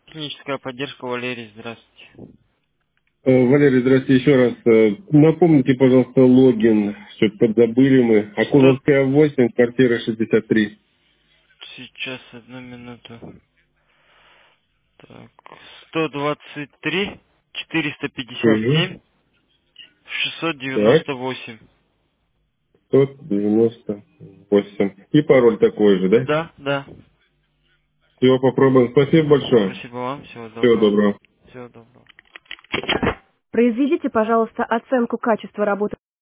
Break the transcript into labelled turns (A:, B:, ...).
A: Техническая поддержка, Валерий, здравствуйте.
B: Валерий, здравствуйте еще раз. Напомните, пожалуйста, логин. Что-то подзабыли мы.
A: 100...
B: Акуловская 8, квартира 63.
A: Сейчас, одну минуту. Так, 123,
B: Угу.
A: 457,
B: Так,
A: 698.
B: 198. И пароль такой же, да?
A: Да, да.
B: Все, попробуем. Спасибо большое.
A: Спасибо вам, всего
B: Всего
A: доброго.
B: доброго.
A: Всего доброго.
C: Произведите, пожалуйста, оценку качества работы